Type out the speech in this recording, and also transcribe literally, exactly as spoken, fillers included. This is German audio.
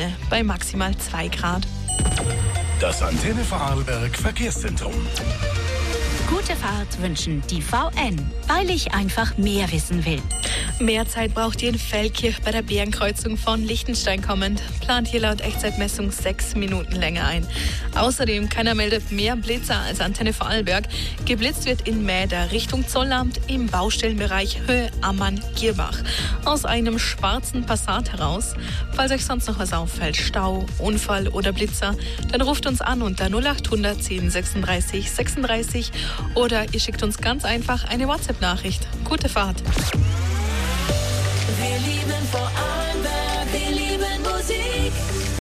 Sonne bei maximal zwei Grad. Das Antenne Vorarlberg Verkehrszentrum. Gute Fahrt wünschen die V N, weil ich einfach mehr wissen will. Mehr Zeit braucht ihr in Feldkirch bei der Bärenkreuzung von Liechtenstein kommend. Plant hier laut Echtzeitmessung sechs Minuten länger ein. Außerdem, keiner meldet mehr Blitzer als Antenne Vorarlberg. Geblitzt wird in Mäder Richtung Zollamt im Baustellenbereich Höhe Ammann-Gierbach. Aus einem schwarzen Passat heraus. Falls euch sonst noch was auffällt, Stau, Unfall oder Blitzer, dann ruft uns an unter null acht hundert zehn sechsunddreißig sechsunddreißig oder ihr schickt uns ganz einfach eine WhatsApp-Nachricht. Gute Fahrt! Wir lieben Vorarlberg, wir lieben Musik.